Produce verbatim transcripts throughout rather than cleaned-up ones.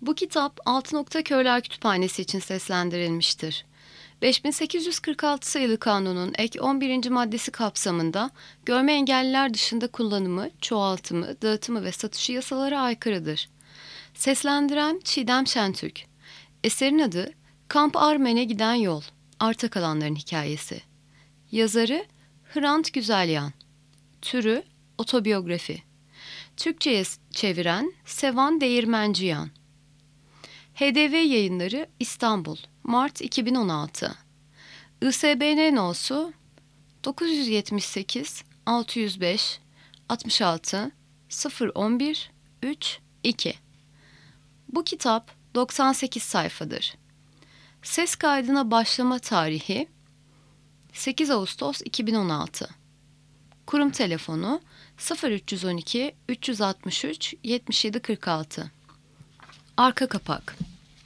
Bu kitap Altınokta Körler Kütüphanesi için seslendirilmiştir. beş bin sekiz yüz kırk altı sayılı kanunun ek on birinci maddesi kapsamında görme engelliler dışında kullanımı, çoğaltımı, dağıtımı ve satışı yasalara aykırıdır. Seslendiren Çiğdem Şentürk. Eserin adı Kamp Armen'e giden yol, arta kalanların hikayesi. Yazarı Hrant Güzelyan. Türü otobiyografi. Türkçe'ye çeviren Sevan Değirmenciyan. H D V Yayınları İstanbul, Mart iki bin on altı. I S B N nosu dokuz yüz yetmiş sekiz altı yüz beş altmış altı sıfır on bir üç iki. Bu kitap doksan sekiz sayfadır. Ses kaydına başlama tarihi sekiz Ağustos iki bin on altı. Kurum telefonu sıfır üç on iki üç altı üç yetmiş yedi kırk altı. Arka kapak.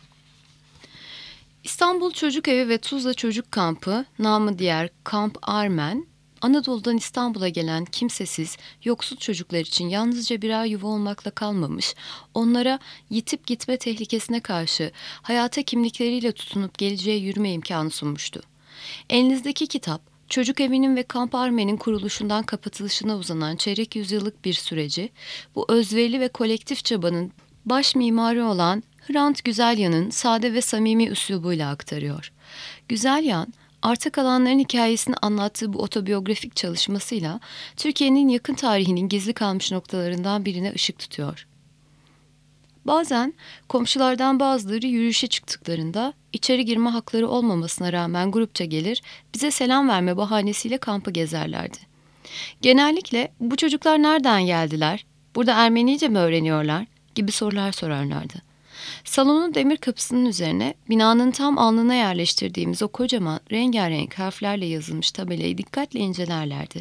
İstanbul Çocuk Evi ve Tuzla Çocuk Kampı, namı diğer Kamp Armen, Anadolu'dan İstanbul'a gelen kimsesiz, yoksul çocuklar için yalnızca birer yuva olmakla kalmamış, onlara yitip gitme tehlikesine karşı hayata kimlikleriyle tutunup geleceğe yürüme imkanı sunmuştu. Elinizdeki kitap, Çocuk Evi'nin ve Kamp Armen'in kuruluşundan kapatılışına uzanan çeyrek yüzyıllık bir süreci, bu özverili ve kolektif çabanın baş mimarı olan Hrant Güzelyan'ın sade ve samimi üslubuyla aktarıyor. Güzelyan, arta kalanların hikayesini anlattığı bu otobiyografik çalışmasıyla Türkiye'nin yakın tarihinin gizli kalmış noktalarından birine ışık tutuyor. Bazen komşulardan bazıları yürüyüşe çıktıklarında içeri girme hakları olmamasına rağmen grupça gelir, bize selam verme bahanesiyle kampı gezerlerdi. Genellikle bu çocuklar nereden geldiler, burada Ermenice mi öğreniyorlar gibi sorular sorarlardı. Salonun demir kapısının üzerine binanın tam alnına yerleştirdiğimiz o kocaman rengarenk harflerle yazılmış tabelayı dikkatle incelerlerdi.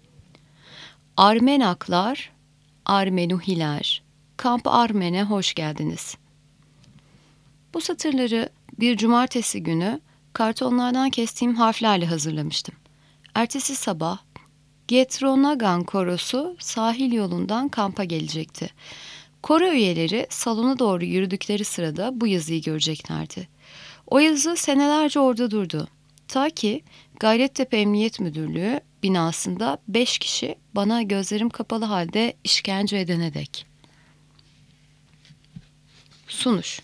Armenaklar, Armenuhiler, Kamp Armen'e hoş geldiniz. Bu satırları bir cumartesi günü kartonlardan kestiğim harflerle hazırlamıştım. Ertesi sabah Getronagan korosu sahil yolundan kampa gelecekti. Koro üyeleri salona doğru yürüdükleri sırada bu yazıyı göreceklerdi. O yazı senelerce orada durdu. Ta ki Gayrettepe Emniyet Müdürlüğü binasında beş kişi bana gözlerim kapalı halde işkence edene dek. Sunuş.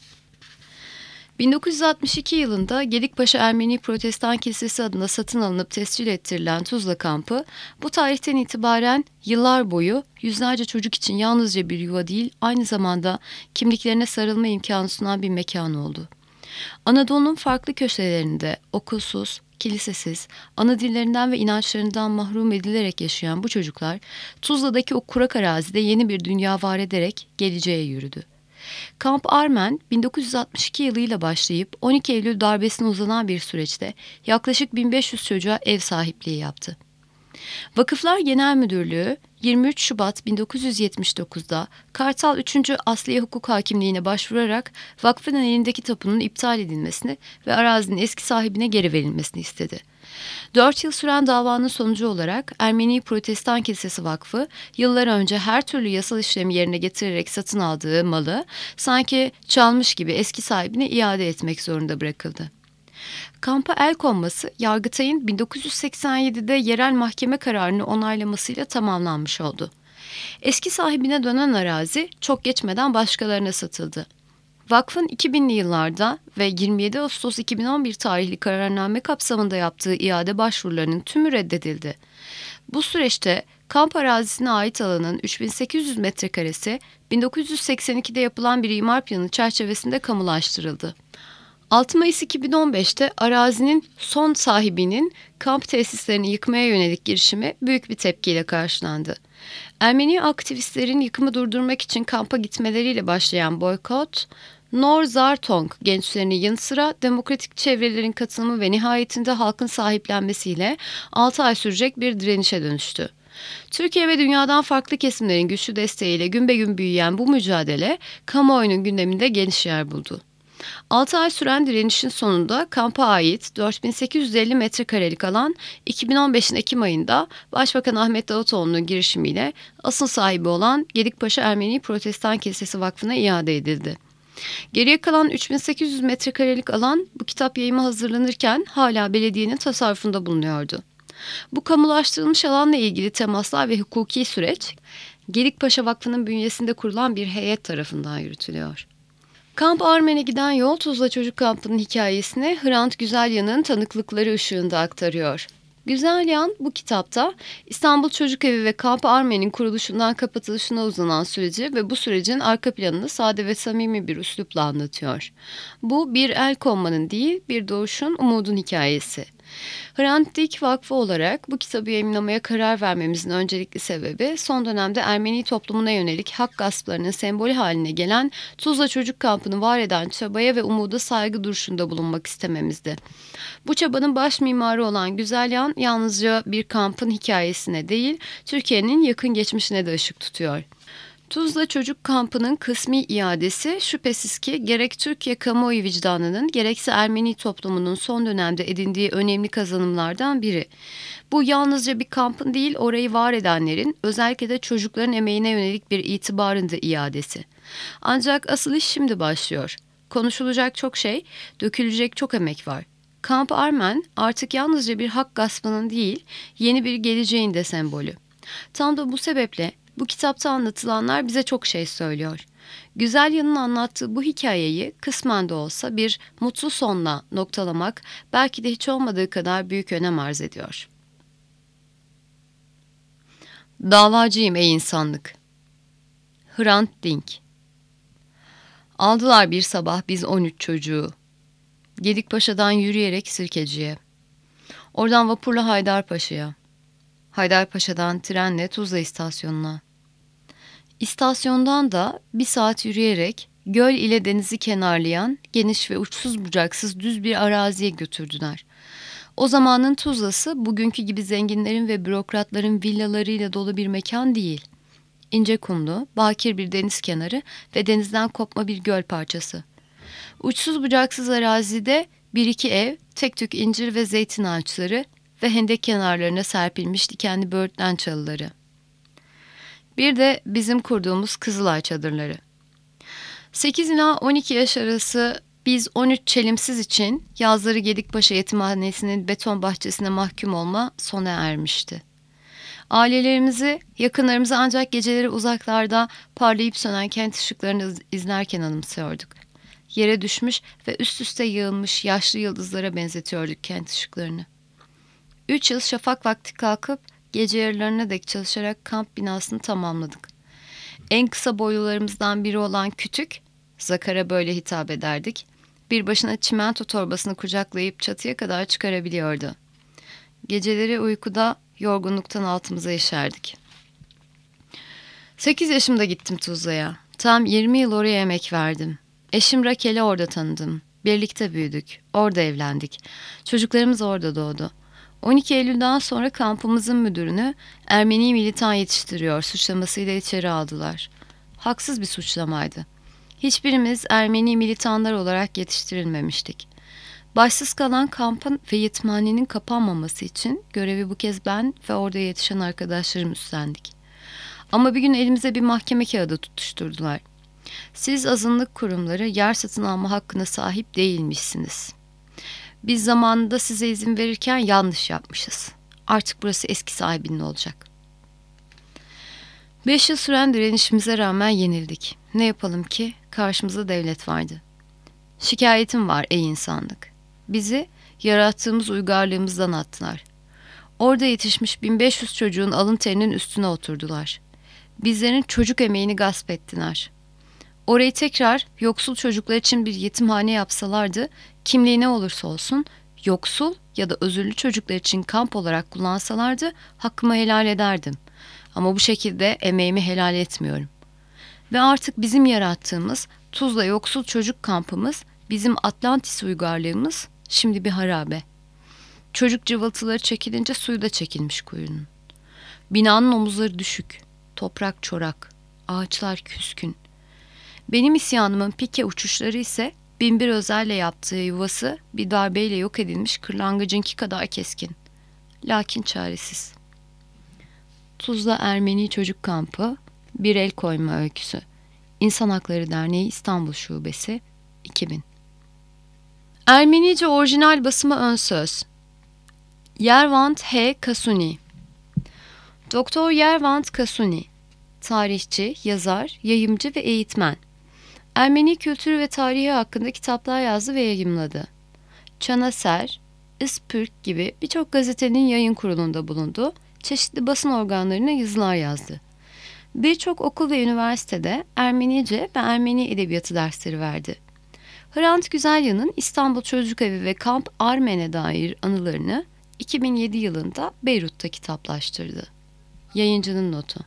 bin dokuz yüz altmış iki yılında Gedikpaşa Ermeni Protestan Kilisesi adına satın alınıp tescil ettirilen Tuzla kampı, bu tarihten itibaren yıllar boyu yüzlerce çocuk için yalnızca bir yuva değil, aynı zamanda kimliklerine sarılma imkanı sunan bir mekan oldu. Anadolu'nun farklı köşelerinde okulsuz, kilisesiz, ana dillerinden ve inançlarından mahrum edilerek yaşayan bu çocuklar, Tuzla'daki o kurak arazide yeni bir dünya var ederek geleceğe yürüdü. Kamp Armen bin dokuz yüz altmış iki yılıyla başlayıp on iki Eylül darbesine uzanan bir süreçte yaklaşık bin beş yüz çocuğa ev sahipliği yaptı. Vakıflar Genel Müdürlüğü yirmi üç Şubat bin dokuz yüz yetmiş dokuzda Kartal üçüncü Asliye Hukuk Hakimliği'ne başvurarak vakfın elindeki tapunun iptal edilmesini ve arazinin eski sahibine geri verilmesini istedi. Dört yıl süren davanın sonucu olarak Ermeni Protestan Kilisesi Vakfı yıllar önce her türlü yasal işlemi yerine getirerek satın aldığı malı sanki çalmış gibi eski sahibine iade etmek zorunda bırakıldı. Kampa el konması Yargıtay'ın bin dokuz yüz seksen yedide yerel mahkeme kararını onaylamasıyla tamamlanmış oldu. Eski sahibine dönen arazi çok geçmeden başkalarına satıldı. Vakfın iki binli yıllarda ve yirmi yedi Ağustos iki bin on bir tarihli kararname kapsamında yaptığı iade başvurularının tümü reddedildi. Bu süreçte kamp arazisine ait alanın üç bin sekiz yüz metrekaresi bin dokuz yüz seksen ikide yapılan bir imar planı çerçevesinde kamulaştırıldı. altı Mayıs iki bin on beşte arazinin son sahibinin kamp tesislerini yıkmaya yönelik girişimi büyük bir tepkiyle karşılandı. Ermeni aktivistlerin yıkımı durdurmak için kampa gitmeleriyle başlayan boykot, Nor Zartong gençlerinin yanı sıra demokratik çevrelerin katılımı ve nihayetinde halkın sahiplenmesiyle altı ay sürecek bir direnişe dönüştü. Türkiye ve dünyadan farklı kesimlerin güçlü desteğiyle gün be gün büyüyen bu mücadele kamuoyunun gündeminde geniş yer buldu. altı ay süren direnişin sonunda kampa ait dört bin sekiz yüz elli metrekarelik alan iki bin on beşin Ekim ayında Başbakan Ahmet Davutoğlu'nun girişimiyle asıl sahibi olan Gedikpaşa Ermeni Protestan Kilisesi Vakfı'na iade edildi. Geriye kalan üç bin sekiz yüz metrekarelik alan bu kitap yayıma hazırlanırken hala belediyenin tasarrufunda bulunuyordu. Bu kamulaştırılmış alanla ilgili temaslar ve hukuki süreç, Gedikpaşa Vakfı'nın bünyesinde kurulan bir heyet tarafından yürütülüyor. Kamp Armen'e giden yol Tuzla Çocuk Kampı'nın hikayesini Hrant Güzelyan'ın tanıklıkları ışığında aktarıyor. Güzelyan bu kitapta İstanbul Çocuk Evi ve Kamp Armen'in kuruluşundan kapatılışına uzanan süreci ve bu sürecin arka planını sade ve samimi bir üslupla anlatıyor. Bu bir el konmanın değil, bir doğuşun, umudun hikayesi. Hrant Dink Vakfı olarak bu kitabı yayımlamaya karar vermemizin öncelikli sebebi son dönemde Ermeni toplumuna yönelik hak gasplarının sembolü haline gelen Tuzla Çocuk Kampı'nı var eden çabaya ve umuda saygı duruşunda bulunmak istememizdi. Bu çabanın baş mimarı olan Güzelyan yalnızca bir kampın hikayesine değil, Türkiye'nin yakın geçmişine de ışık tutuyor. Tuzla Çocuk Kampı'nın kısmi iadesi şüphesiz ki gerek Türkiye kamuoyu vicdanının gerekse Ermeni toplumunun son dönemde edindiği önemli kazanımlardan biri. Bu yalnızca bir kampın değil, orayı var edenlerin, özellikle de çocukların emeğine yönelik bir itibarın da iadesi. Ancak asıl iş şimdi başlıyor. Konuşulacak çok şey, dökülecek çok emek var. Kamp Armen artık yalnızca bir hak gaspının değil, yeni bir geleceğin de sembolü. Tam da bu sebeple bu kitapta anlatılanlar bize çok şey söylüyor. Güzelyan'ın anlattığı bu hikayeyi kısmen de olsa bir mutlu sonla noktalamak belki de hiç olmadığı kadar büyük önem arz ediyor. Davacıyım ey insanlık. Hrant Dink. Aldılar bir sabah biz on üç çocuğu. Gedikpaşa'dan yürüyerek Sirkeci'ye. Oradan vapurla Haydarpaşa'ya. Haydarpaşa'dan trenle Tuzla istasyonuna. İstasyondan da bir saat yürüyerek göl ile denizi kenarlayan geniş ve uçsuz bucaksız düz bir araziye götürdüler. O zamanın Tuzla'sı bugünkü gibi zenginlerin ve bürokratların villalarıyla dolu bir mekan değil. İnce kumlu, bakir bir deniz kenarı ve denizden kopma bir göl parçası. Uçsuz bucaksız arazide bir iki ev, tek tük incir ve zeytin ağaçları ve hendek kenarlarına serpilmiş dikenli böğürtlen çalıları. Bir de bizim kurduğumuz Kızılay çadırları. sekiz ila on iki yaş arası biz on üç çelimsiz için yazları Gedikpaşa Yetimhanesi'nin beton bahçesine mahkum olma sona ermişti. Ailelerimizi, yakınlarımızı ancak geceleri uzaklarda parlayıp sönen kent ışıklarını izlerken anımsıyorduk. Yere düşmüş ve üst üste yığılmış yaşlı yıldızlara benzetiyorduk kent ışıklarını. Üç yıl şafak vakti kalkıp gece yarılarına dek çalışarak kamp binasını tamamladık. En kısa boylularımızdan biri olan Kütük, Zakar'a böyle hitap ederdik, bir başına çimento torbasını kucaklayıp çatıya kadar çıkarabiliyordu. Geceleri uykuda, yorgunluktan altımıza işerdik. Sekiz yaşımda gittim Tuzla'ya. Tam yirmi yıl oraya emek verdim. Eşim Rakel'i orada tanıdım. Birlikte büyüdük. Orada evlendik. Çocuklarımız orada doğdu. on iki Eylül'den sonra kampımızın müdürünü Ermeni militan yetiştiriyor suçlamasıyla içeri aldılar. Haksız bir suçlamaydı. Hiçbirimiz Ermeni militanlar olarak yetiştirilmemiştik. Başsız kalan kampın ve yetimhanenin kapanmaması için görevi bu kez ben ve orada yetişen arkadaşlarım üstlendik. Ama bir gün elimize bir mahkeme kağıdı tutuşturdular. Siz azınlık kurumları yer satın alma hakkına sahip değilmişsiniz. Biz zamanında size izin verirken yanlış yapmışız. Artık burası eski sahibinin olacak. Beş yıl süren direnişimize rağmen yenildik. Ne yapalım ki? Karşımızda devlet vardı. Şikayetim var ey insanlık. Bizi yarattığımız uygarlığımızdan attılar. Orada yetişmiş bin beş yüz çocuğun alın terinin üstüne oturdular. Bizlerin çocuk emeğini gasp ettiler. Orayı tekrar yoksul çocuklar için bir yetimhane yapsalardı, kimliği ne olursa olsun, yoksul ya da özürlü çocuklar için kamp olarak kullansalardı hakkımı helal ederdim. Ama bu şekilde emeğimi helal etmiyorum. Ve artık bizim yarattığımız Tuzla yoksul çocuk kampımız, bizim Atlantis uygarlığımız şimdi bir harabe. Çocuk cıvıltıları çekilince suyu da çekilmiş kuyunun. Binanın omuzları düşük, toprak çorak, ağaçlar küskün. Benim isyanımın pike uçuşları ise Binbir Özer'le yaptığı yuvası bir darbeyle yok edilmiş kırlangıcınki kadar keskin. Lakin çaresiz. Tuzla Ermeni Çocuk Kampı, bir el koyma öyküsü. İnsan Hakları Derneği İstanbul Şubesi, iki bin. Ermenice orijinal basımı ön söz. Yervant H. Kasuni. Doktor Yervant Kasuni, tarihçi, yazar, yayımcı ve eğitmen. Ermeni kültürü ve tarihi hakkında kitaplar yazdı ve yayımladı. Çanaser, Ispürk gibi birçok gazetenin yayın kurulunda bulundu, çeşitli basın organlarına yazılar yazdı. Birçok okul ve üniversitede Ermenice ve Ermeni edebiyatı dersleri verdi. Hrant Güzelyan'ın İstanbul Çocukevi ve Kamp Armen'e dair anılarını iki bin yedi yılında Beyrut'ta kitaplaştırdı. Yayıncının notu.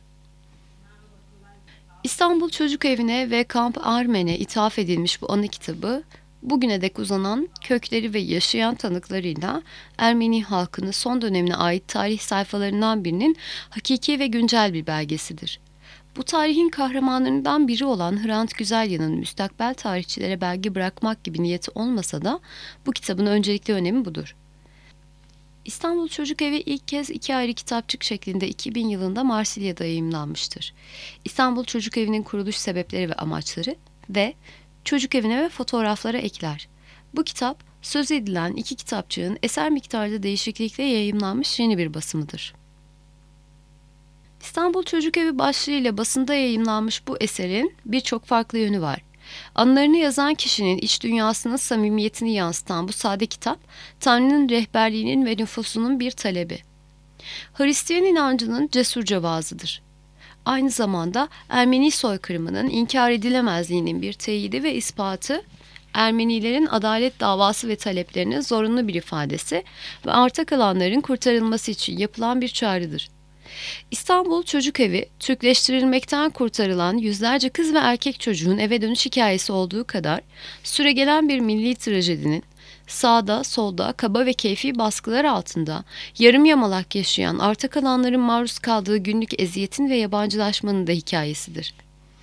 İstanbul Çocukevi'ne ve Kamp Armen'e ithaf edilmiş bu anı kitabı, bugüne dek uzanan kökleri ve yaşayan tanıklarıyla Ermeni halkının son dönemine ait tarih sayfalarından birinin hakiki ve güncel bir belgesidir. Bu tarihin kahramanlarından biri olan Hrant Güzelyan'ın müstakbel tarihçilere belge bırakmak gibi niyeti olmasa da bu kitabın öncelikli önemi budur. İstanbul Çocukevi ilk kez iki ayrı kitapçık şeklinde iki bin yılında Marsilya'da yayımlanmıştır. İstanbul Çocukevi'nin kuruluş sebepleri ve amaçları ve Çocukevine ve fotoğraflara ekler. Bu kitap, söz edilen iki kitapçığın eser miktarda değişiklikle yayımlanmış yeni bir basımıdır. İstanbul Çocukevi başlığıyla basında yayımlanmış bu eserin birçok farklı yönü var. Anılarını yazan kişinin iç dünyasının samimiyetini yansıtan bu sade kitap, Tanrı'nın rehberliğinin ve nüfusunun bir talebi. Hristiyan inancının cesurca vaazıdır. Aynı zamanda Ermeni soykırımının inkar edilemezliğinin bir teyidi ve ispatı, Ermenilerin adalet davası ve taleplerinin zorunlu bir ifadesi ve arta kalanların kurtarılması için yapılan bir çağrıdır. İstanbul Çocukevi, Türkleştirilmekten kurtarılan yüzlerce kız ve erkek çocuğun eve dönüş hikayesi olduğu kadar, süregelen bir milli trajedinin, sağda, solda, kaba ve keyfi baskılar altında, yarım yamalak yaşayan arta kalanların maruz kaldığı günlük eziyetin ve yabancılaşmanın da hikayesidir.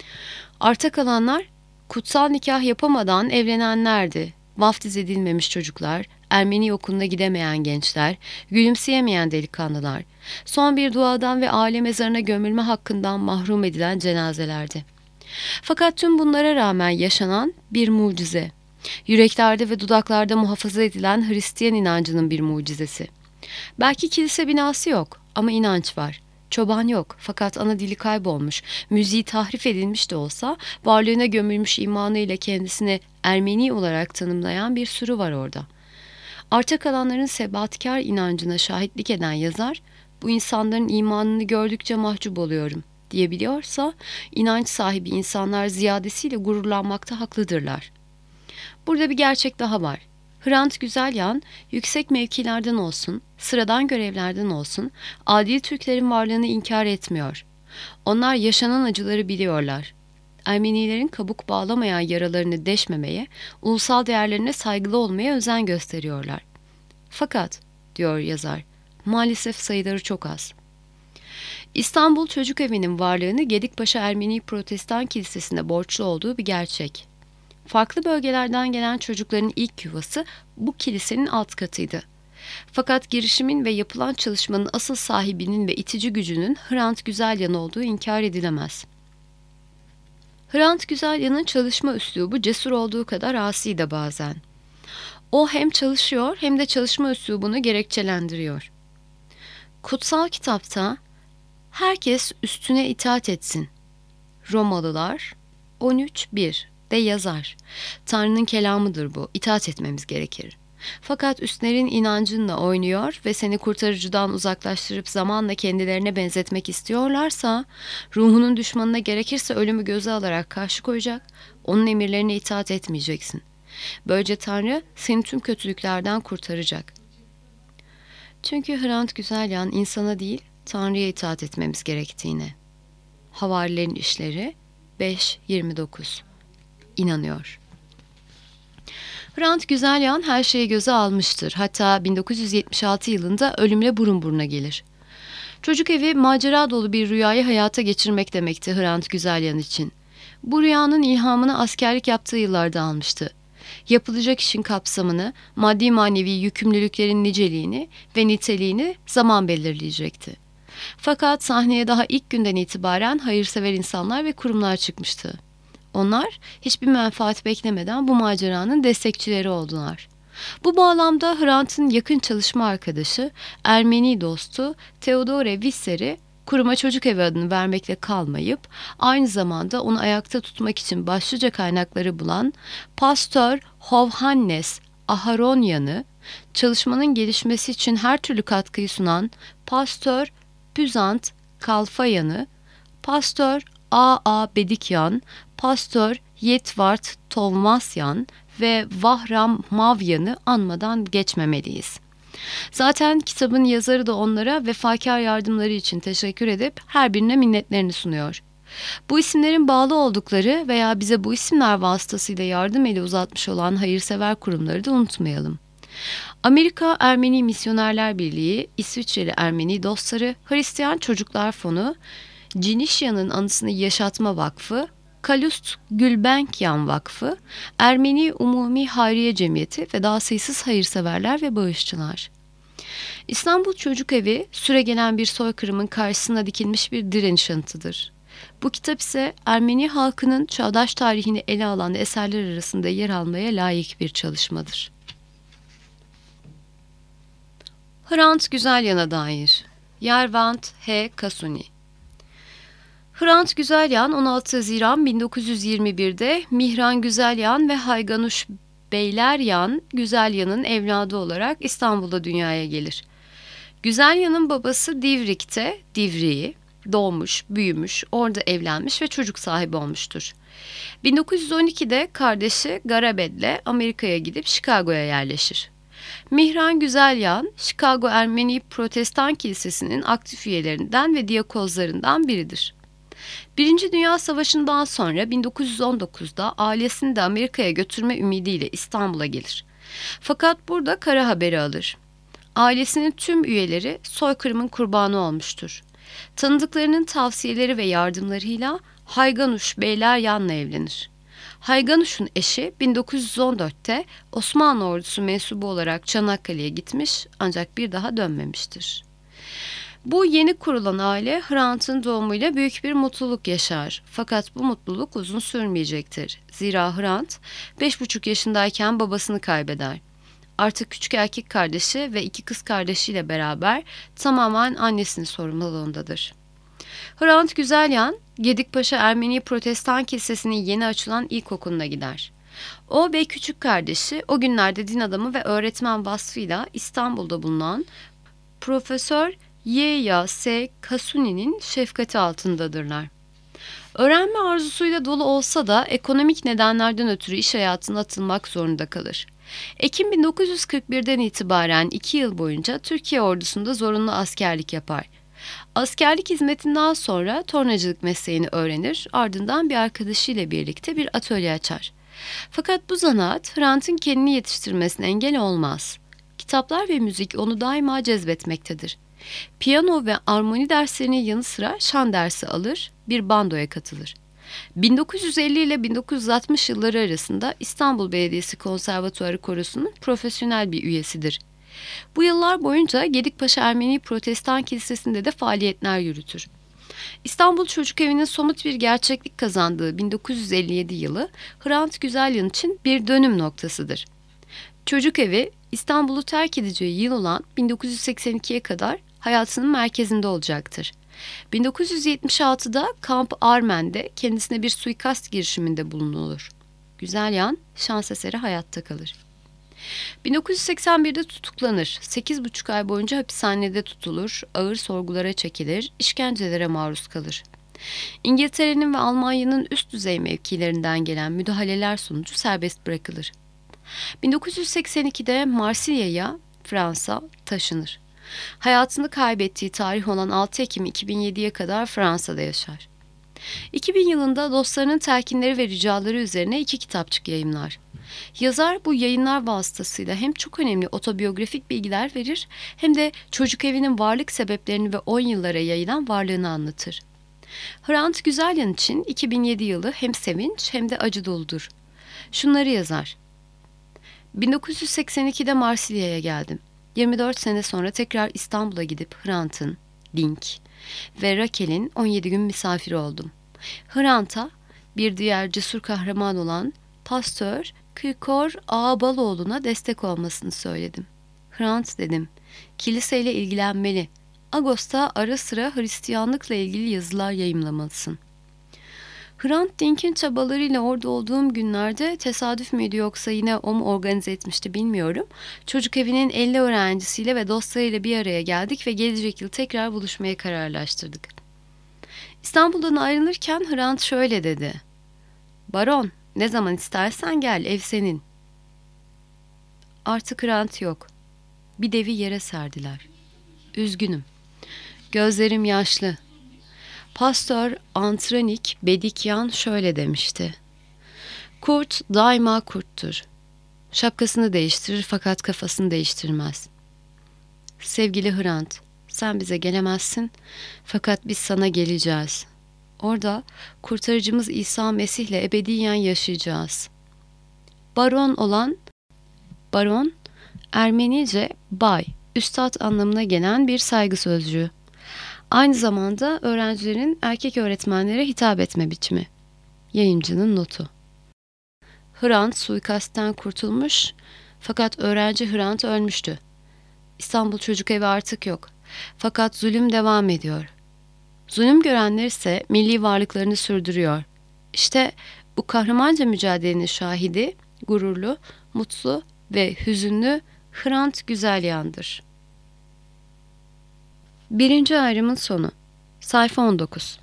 Arta kalanlar, kutsal nikah yapamadan evlenenlerdi, vaftiz edilmemiş çocuklar, Ermeni okuluna gidemeyen gençler, gülümseyemeyen delikanlılar, son bir duadan ve aile mezarına gömülme hakkından mahrum edilen cenazelerdi. Fakat tüm bunlara rağmen yaşanan bir mucize, yüreklerde ve dudaklarda muhafaza edilen Hristiyan inancının bir mucizesi. Belki kilise binası yok ama inanç var. Çoban yok fakat ana dili kaybolmuş, müziği tahrif edilmiş de olsa varlığına gömülmüş imanıyla kendisini Ermeni olarak tanımlayan bir sürü var orada. Arta kalanların sebatkar inancına şahitlik eden yazar, bu insanların imanını gördükçe mahcup oluyorum diyebiliyorsa, inanç sahibi insanlar ziyadesiyle gururlanmakta haklıdırlar. Burada bir gerçek daha var. Hrant Güzelyan, yüksek mevkilerden olsun, sıradan görevlerden olsun, adil Türklerin varlığını inkar etmiyor. Onlar yaşanan acıları biliyorlar. Ermenilerin kabuk bağlamayan yaralarını deşmemeye, ulusal değerlerine saygılı olmaya özen gösteriyorlar. Fakat, diyor yazar, maalesef sayıları çok az. İstanbul Çocukevi'nin varlığını Gedikpaşa Ermeni Protestan Kilisesi'ne borçlu olduğu bir gerçek. Farklı bölgelerden gelen çocukların ilk yuvası bu kilisenin alt katıydı. Fakat girişimin ve yapılan çalışmanın asıl sahibinin ve itici gücünün Hrant Güzelyan olduğu inkar edilemez. Hrant Güzelyan'ın çalışma üslubu cesur olduğu kadar asi de bazen. O hem çalışıyor hem de çalışma üslubunu gerekçelendiriyor. Kutsal kitapta herkes üstüne itaat etsin. Romalılar on üç bir de yazar. Tanrı'nın kelamıdır bu, itaat etmemiz gerekir. Fakat üstlerin inancınla oynuyor ve seni kurtarıcıdan uzaklaştırıp zamanla kendilerine benzetmek istiyorlarsa, ruhunun düşmanına gerekirse ölümü göze alarak karşı koyacak, onun emirlerine itaat etmeyeceksin. Böylece Tanrı seni tüm kötülüklerden kurtaracak. Çünkü Hrant Güzelyan insana değil, Tanrı'ya itaat etmemiz gerektiğine. Havarilerin İşleri beş yirmi dokuz inanıyor. Hrant Güzelyan her şeyi göze almıştır. Hatta bin dokuz yüz yetmiş altı yılında ölümle burun buruna gelir. Çocukevi macera dolu bir rüyayı hayata geçirmek demekti Hrant Güzelyan için. Bu rüyanın ilhamını askerlik yaptığı yıllarda almıştı. Yapılacak işin kapsamını, maddi manevi yükümlülüklerin niceliğini ve niteliğini zaman belirleyecekti. Fakat sahneye daha ilk günden itibaren hayırsever insanlar ve kurumlar çıkmıştı. Onlar hiçbir menfaat beklemeden bu maceranın destekçileri oldular. Bu bağlamda Hrant'ın yakın çalışma arkadaşı, Ermeni dostu Theodore Visser'i kuruma çocuk evi adını vermekle kalmayıp aynı zamanda onu ayakta tutmak için başlıca kaynakları bulan Pastör Hovhannes Aharonyan'ı, çalışmanın gelişmesi için her türlü katkıyı sunan Pastör Püzant Kalfayan'ı, Pastör A A Bedikyan, Pastör Yetvart Tovmasyan ve Vahram Mavyan'ı anmadan geçmemeliyiz. Zaten kitabın yazarı da onlara vefakar yardımları için teşekkür edip her birine minnetlerini sunuyor. Bu isimlerin bağlı oldukları veya bize bu isimler vasıtasıyla yardım eli uzatmış olan hayırsever kurumları da unutmayalım. Amerika Ermeni Misyonerler Birliği, İsviçreli Ermeni Dostları, Hristiyan Çocuklar Fonu, Cinişya'nın Anısını Yaşatma Vakfı, Kalust Gülbenkian Vakfı, Ermeni Umumi Hayriye Cemiyeti ve daha sayısız hayırseverler ve bağışçılar. İstanbul Çocuk Evi, süregelen bir soykırımın karşısına dikilmiş bir direniş anıtıdır. Bu kitap ise Ermeni halkının çağdaş tarihini ele alan eserler arasında yer almaya layık bir çalışmadır. Hrant Güzelyan'a dair Yervant H. Kasuni. Hrant Güzelyan on altı Haziran bin dokuz yüz yirmi bir'de Mihran Güzelyan ve Hayganuş Beyleryan Güzelyan'ın evladı olarak İstanbul'da dünyaya gelir. Güzelyan'ın babası Divrik'te, Divriği, doğmuş, büyümüş, orada evlenmiş ve çocuk sahibi olmuştur. bin dokuz yüz on iki'de kardeşi Garabed'le Amerika'ya gidip Chicago'ya yerleşir. Mihran Güzelyan, Chicago Ermeni Protestan Kilisesi'nin aktif üyelerinden ve diyakozlarından biridir. Birinci Dünya Savaşı'ndan sonra bin dokuz yüz on dokuz'da ailesini de Amerika'ya götürme ümidiyle İstanbul'a gelir. Fakat burada kara haberi alır. Ailesinin tüm üyeleri soykırımın kurbanı olmuştur. Tanıdıklarının tavsiyeleri ve yardımlarıyla Hayganuş Beyleryan'la evlenir. Hayganuş'un eşi bin dokuz yüz on dört'te Osmanlı ordusu mensubu olarak Çanakkale'ye gitmiş ancak bir daha dönmemiştir. Bu yeni kurulan aile Hrant'ın doğumuyla büyük bir mutluluk yaşar. Fakat bu mutluluk uzun sürmeyecektir. Zira Hrant beş buçuk yaşındayken babasını kaybeder. Artık küçük erkek kardeşi ve iki kız kardeşiyle beraber tamamen annesinin sorumluluğundadır. Hrant Güzelyan, Gedikpaşa Ermeni Protestan Kilisesi'nin yeni açılan ilkokuluna gider. O ve küçük kardeşi o günlerde din adamı ve öğretmen vasfıyla İstanbul'da bulunan Profesör Y S Kasuni'nin şefkati altındadırlar. Öğrenme arzusuyla dolu olsa da ekonomik nedenlerden ötürü iş hayatına atılmak zorunda kalır. Ekim bin dokuz yüz kırk bir'den itibaren iki yıl boyunca Türkiye ordusunda zorunlu askerlik yapar. Askerlik hizmetinden sonra tornacılık mesleğini öğrenir, ardından bir arkadaşıyla birlikte bir atölye açar. Fakat bu zanaat Hrant'ın kendini yetiştirmesine engel olmaz. Kitaplar ve müzik onu daima cezbetmektedir. Piyano ve armoni derslerinin yanı sıra şan dersi alır, bir bandoya katılır. bin dokuz yüz elli ile bin dokuz yüz altmış yılları arasında İstanbul Belediyesi Konservatuarı Korosu'nun profesyonel bir üyesidir. Bu yıllar boyunca Gedikpaşa Ermeni Protestan Kilisesi'nde de faaliyetler yürütür. İstanbul Çocuk Evi'nin somut bir gerçeklik kazandığı bin dokuz yüz elli yedi yılı Hrant Güzelyan için bir dönüm noktasıdır. Çocuk Evi İstanbul'u terk edeceği yıl olan bin dokuz yüz seksen iki'ye kadar hayatının merkezinde olacaktır. bin dokuz yüz yetmiş altı'da Kamp Armen'de kendisine bir suikast girişiminde bulunulur. Güzelyan şans eseri hayatta kalır. bin dokuz yüz seksen bir'de tutuklanır. sekiz buçuk ay boyunca hapishanede tutulur, ağır sorgulara çekilir, işkencelere maruz kalır. İngiltere'nin ve Almanya'nın üst düzey mevkilerinden gelen müdahaleler sonucu serbest bırakılır. bin dokuz yüz seksen iki'de Marsilya'ya, Fransa, taşınır. Hayatını kaybettiği tarih olan altı Ekim iki bin yedi'ye kadar Fransa'da yaşar. iki bin yılında dostlarının telkinleri ve ricaları üzerine iki kitapçık yayımlar. Yazar bu yayınlar vasıtasıyla hem çok önemli otobiyografik bilgiler verir hem de çocuk evinin varlık sebeplerini ve on yıllara yayılan varlığını anlatır. Hrant Güzelyan için iki bin yedi yılı hem sevinç hem de acı doludur. Şunları yazar. bin dokuz yüz seksen iki'de Marsilya'ya geldim. yirmi dört sene sonra tekrar İstanbul'a gidip Hrant'ın, Dink ve Rakel'in on yedi gün misafiri oldum. Hrant'a Bir diğer cesur kahraman olan Pastör Kükor Ağabaloğlu'na destek olmasını söyledim. Hrant dedim, kiliseyle ilgilenmeli. Agos'ta ara sıra Hristiyanlıkla ilgili yazılar yayımlamalısın. Hrant Dink'in çabalarıyla orada olduğum günlerde tesadüf müydü yoksa yine o mu organize etmişti bilmiyorum. Çocuk evinin elli öğrencisiyle ve dostlarıyla bir araya geldik ve gelecek yıl tekrar buluşmaya kararlaştırdık. İstanbul'dan ayrılırken Hrant şöyle dedi. Baron, ne zaman istersen gel, ev senin. Artık Hrant yok. Bir devi yere serdiler. Üzgünüm. Gözlerim yaşlı. Pastör Antranik Bedikyan şöyle demişti. Kurt daima kurttur. Şapkasını değiştirir fakat kafasını değiştirmez. Sevgili Hrant, sen bize gelemezsin fakat biz sana geleceğiz. Orada kurtarıcımız İsa Mesih'le ebediyen yaşayacağız. Baron olan, baron Ermenice bay, üstad anlamına gelen bir saygı sözcüğü. Aynı zamanda öğrencilerin erkek öğretmenlere hitap etme biçimi. Yayıncının notu. Hrant suikastten kurtulmuş fakat öğrenci Hrant ölmüştü. İstanbul Çocuk Evi artık yok. Fakat zulüm devam ediyor. Zulüm görenler ise milli varlıklarını sürdürüyor. İşte bu kahramanca mücadelenin şahidi, gururlu, mutlu ve hüzünlü Hrant Güzelyan'dır. Birinci ayrımın sonu. Sayfa on dokuz.